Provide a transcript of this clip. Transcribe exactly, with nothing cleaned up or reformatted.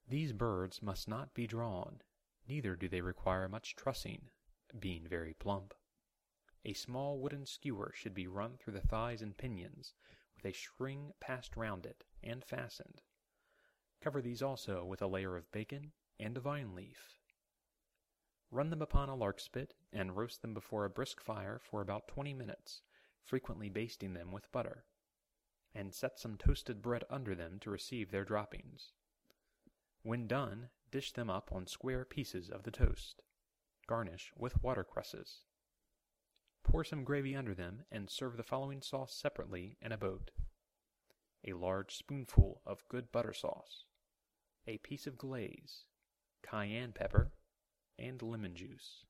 These birds must not be drawn, neither do they require much trussing, being very plump. A small wooden skewer should be run through the thighs and pinions, with a string passed round it, and fastened. Cover these also with a layer of bacon and a vine leaf. Run them upon a lark spit, and roast them before a brisk fire for about twenty minutes, frequently basting them with butter, and set some toasted bread under them to receive their droppings. When done, dish them up on square pieces of the toast. Garnish with watercresses. Pour some gravy under them, and serve the following sauce separately in a boat: a large spoonful of good butter sauce, a piece of glaze, cayenne pepper, and lemon juice.